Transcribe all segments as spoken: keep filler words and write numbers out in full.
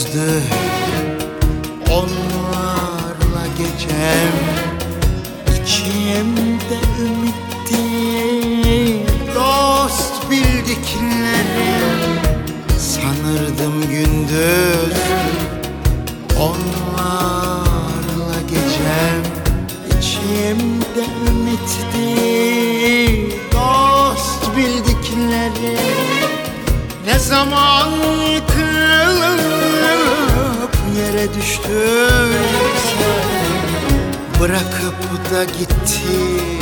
gündüzdü, onlarla gecem. İçimde ümitti dost bildiklerim. Sanırdım gündüz, onlarla gecem. İçimde ümitti dost bildiklerim. Ne zaman yıkılıp yere düştüyse, bırakıp da gitti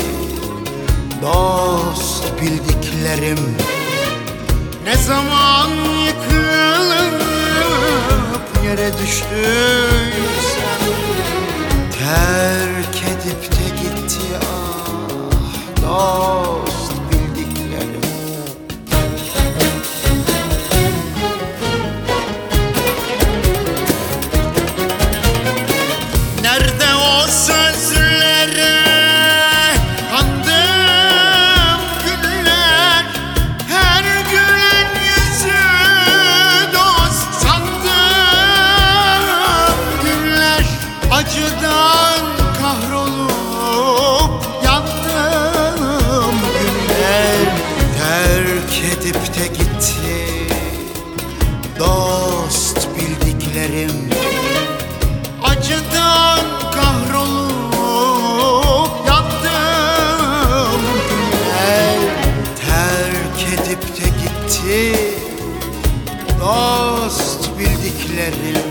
dost bildiklerim. Ne zaman yıkılıp yere düştüyse, terk edip de gitti ah dost bildiklerim. Nerede o sözlere andığım günler, her gülen yüzü dost sandığım günler, acıdan kahrolup yandığım günler, terk edip de gitti dost bildiklerim. Acıdan kahrolup yandığım günler, terk edip de gitti dost bildiklerim.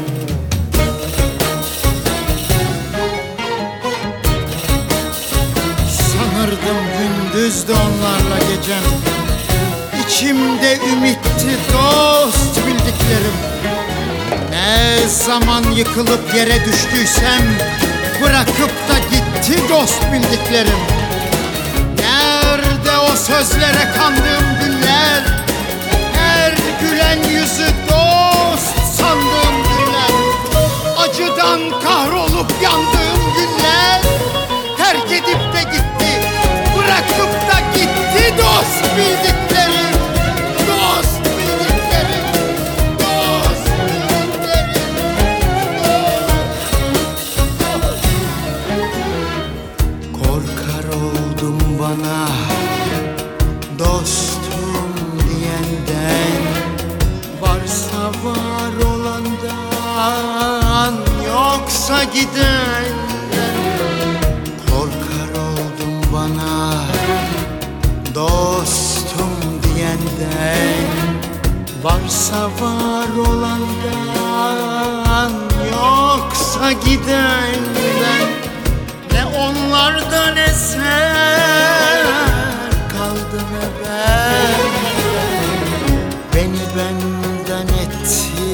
Sanırdım gündüzdü onlarla gecem. İçimde ümitti dost bildiklerim. Ne zaman yıkılıp yere düştüysem, bırakıp da gitti dost bildiklerim. Nerede o sözlere kandığım günler, her gülen yüzü dost sandığım günler, acıdan kahrolup yandığım günler, terk edip de gitti, bırakıp da gitti dost bildiklerim. Dost bildiklerim, dost bildiklerim, dost. Korkar oldum bana dostum diyenden, varsa var olandan, yoksa gidenden. Korkar oldum bana dostum diyenden, varsa var olandan, yoksa gidenden. Ne onlardan eser kaldı ne ben, beni benden etti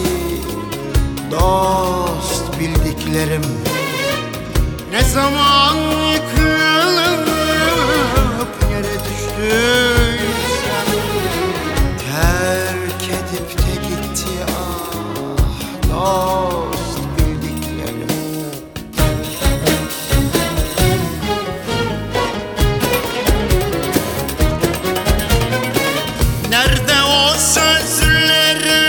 dost bildiklerim. Ne zaman yıkılıp yere düştüyse, terk edip de gitti ah dost bildiklerim. Nerede o sözlere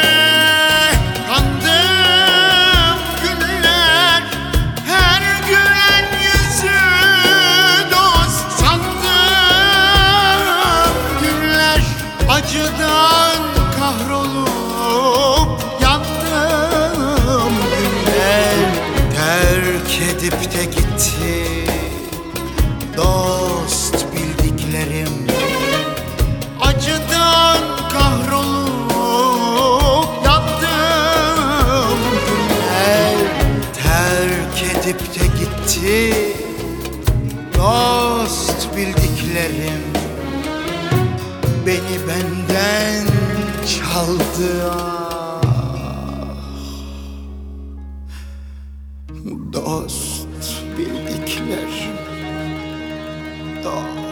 kandığım günler, her gülen yüzü dost sandığım günler, acıdan kahrolup yandığım günler, terk edip de gitti dost bildiklerim. Acıdan kahrolup yandığım günler, terk edip de gitti dost bildiklerim. Beni benden çaldı ah dost bildiklerim, dost.